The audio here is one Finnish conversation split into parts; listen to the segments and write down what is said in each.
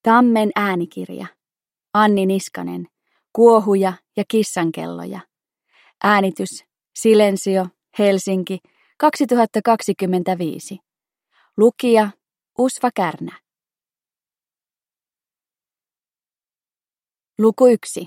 Tammen äänikirja. Anni Niskanen. Kuohuja ja kissankelloja. Äänitys. Silensio. Helsinki. 2025. Lukija. Usva Kärnä. Luku 1.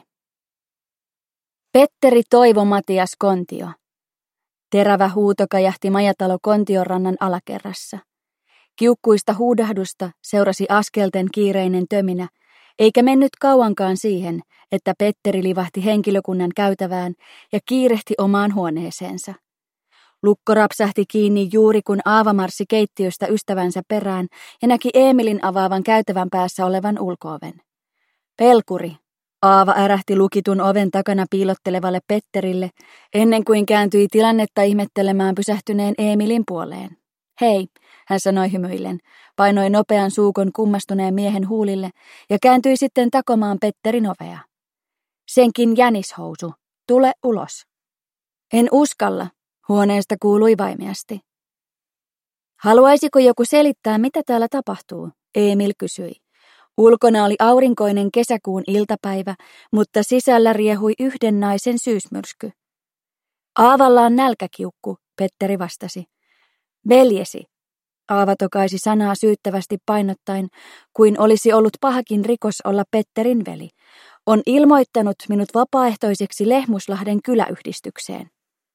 Petteri Toivo Matias Kontio. Terävä huuto kajahti majatalo Kontiorannan alakerrassa. Kiukkuista huudahdusta seurasi askelten kiireinen töminä, eikä mennyt kauankaan siihen, että Petteri livahti henkilökunnan käytävään ja kiirehti omaan huoneeseensa. Lukko rapsahti kiinni juuri kun Aava marssi keittiöstä ystävänsä perään ja näki Eemilin avaavan käytävän päässä olevan ulko-oven. Pelkuri! Aava ärähti lukitun oven takana piilottelevalle Petterille, ennen kuin kääntyi tilannetta ihmettelemään pysähtyneen Eemilin puoleen. Hei, hän sanoi hymyillen, painoi nopean suukon kummastuneen miehen huulille ja kääntyi sitten takomaan Petterin ovea. Senkin jänishousu, tule ulos. En uskalla, huoneesta kuului vaimeasti. Haluaisiko joku selittää, mitä täällä tapahtuu? Emil kysyi. Ulkona oli aurinkoinen kesäkuun iltapäivä, mutta sisällä riehui yhden naisen syysmyrsky. Aavalla on nälkäkiukku, Petteri vastasi. Veljesi, Aava tokaisi sanaa syyttävästi painottaen, kuin olisi ollut pahakin rikos olla Petterin veli. On ilmoittanut minut vapaaehtoiseksi Lehmuslahden kyläyhdistykseen.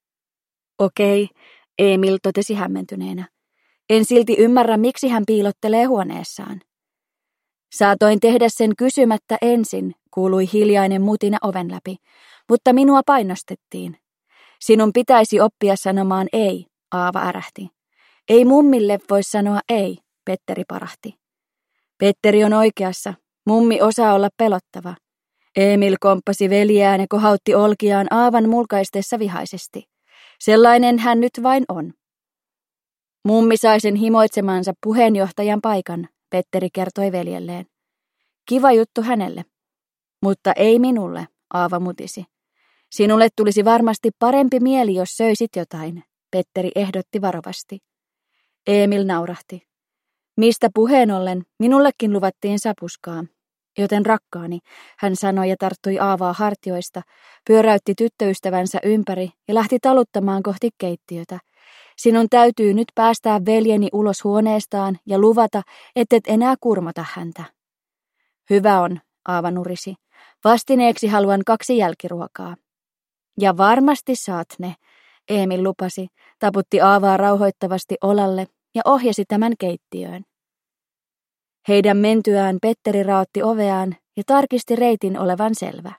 Okei, Emil totesi hämmentyneenä. En silti ymmärrä, miksi hän piilottelee huoneessaan. Saatoin tehdä sen kysymättä ensin, kuului hiljainen mutina oven läpi, mutta minua painostettiin. Sinun pitäisi oppia sanomaan ei, Aava ärähti. Ei mummille voi sanoa ei, Petteri parahti. Petteri on oikeassa, mummi osaa olla pelottava. Emil komppasi veljään ja kohautti olkiaan Aavan mulkaistessa vihaisesti. Sellainen hän nyt vain on. Mummi sai sen himoitsemansa puheenjohtajan paikan, Petteri kertoi veljelleen. Kiva juttu hänelle. Mutta ei minulle, Aava mutisi. Sinulle tulisi varmasti parempi mieli, jos söisit jotain, Petteri ehdotti varovasti. Emil naurahti. Mistä puheen ollen, minullekin luvattiin sapuskaa. Joten rakkaani, hän sanoi ja tarttui Aavaa hartioista, pyöräytti tyttöystävänsä ympäri ja lähti taluttamaan kohti keittiötä. Sinun täytyy nyt päästää veljeni ulos huoneestaan ja luvata, ettet enää kurmota häntä. Hyvä on, Aava nurisi. Vastineeksi haluan 2 jälkiruokaa. Ja varmasti saat ne, Emil lupasi, taputti Aavaa rauhoittavasti olalle ja ohjasi tämän keittiöön. Heidän mentyään Petteri raotti oveaan ja tarkisti reitin olevan selvä.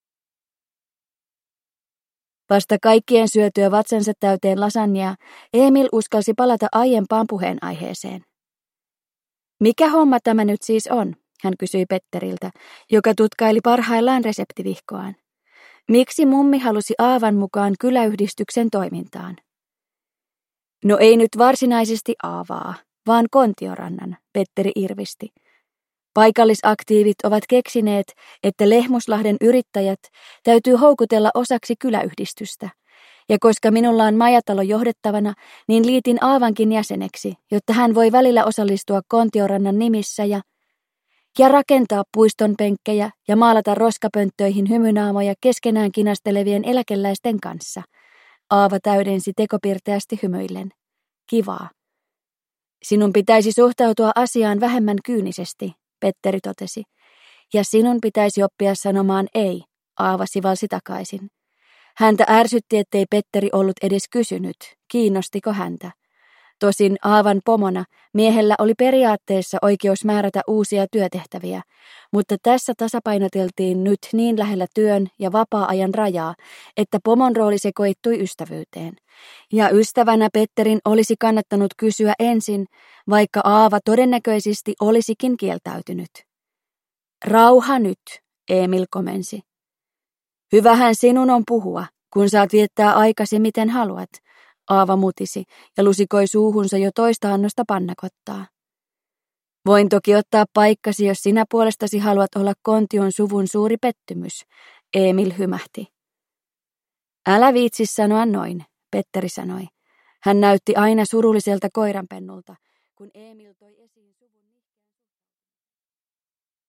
Vasta kaikkien syötyä vatsansa täyteen lasagnea, Emil uskalsi palata aiempaan puheenaiheeseen. Mikä homma tämä nyt siis on, hän kysyi Petteriltä, joka tutkaili parhaillaan reseptivihkoaan. Miksi mummi halusi Aavan mukaan kyläyhdistyksen toimintaan? No ei nyt varsinaisesti Aavaa, vaan Kontiorannan, Petteri irvisti. Paikallisaktiivit ovat keksineet, että Lehmuslahden yrittäjät täytyy houkutella osaksi kyläyhdistystä. Ja koska minulla on majatalo johdettavana, niin liitin Aavankin jäseneksi, jotta hän voi välillä osallistua Kontiorannan nimissä ja rakentaa puiston penkkejä ja maalata roskapönttöihin hymynaamoja keskenään kinastelevien eläkeläisten kanssa. Aava täydensi tekopirteästi hymyillen. Kivaa. Sinun pitäisi suhtautua asiaan vähemmän kyynisesti, Petteri totesi. Ja sinun pitäisi oppia sanomaan ei, Aava sivalsi takaisin. Häntä ärsytti, ettei Petteri ollut edes kysynyt, kiinnostiko häntä. Tosin Aavan pomona miehellä oli periaatteessa oikeus määrätä uusia työtehtäviä, mutta tässä tasapainoteltiin nyt niin lähellä työn ja vapaa-ajan rajaa, että pomon rooli sekoittui ystävyyteen. Ja ystävänä Petterin olisi kannattanut kysyä ensin, vaikka Aava todennäköisesti olisikin kieltäytynyt. Rauha nyt, Emil komensi. Hyvähän sinun on puhua, kun saat viettää aikasi miten haluat, Aava mutisi ja lusikoi suuhunsa jo toista annosta pannakottaa. Voin toki ottaa paikkasi, jos sinä puolestasi haluat olla Kontion suvun suuri pettymys, Emil hymähti. Älä viitsi sanoa noin, Petteri sanoi. Hän näytti aina surulliselta koiranpennulta, kun Emil toi esiin suvun